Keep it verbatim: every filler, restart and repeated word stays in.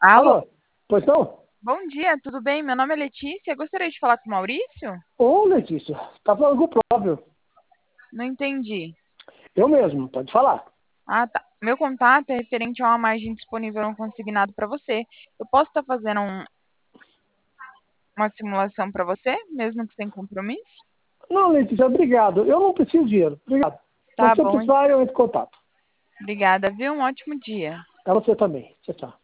Alô? Alô? Pois não? Bom dia, tudo bem? Meu nome é Letícia. Gostaria de falar com o Maurício? Ô, Letícia, tá falando com o próprio. Não entendi. Eu mesmo, pode falar. Ah, tá. Meu contato é referente a uma margem disponível no consignado para você. Eu posso estar fazendo um- uma simulação para você, mesmo que sem compromisso? Não, Letícia, obrigado. Eu não preciso de dinheiro. Obrigado. Mas Tá se eu bom, precisar, eu entro em contato. obrigada, viu? Um ótimo dia. Pra você também. Tchau, tchau.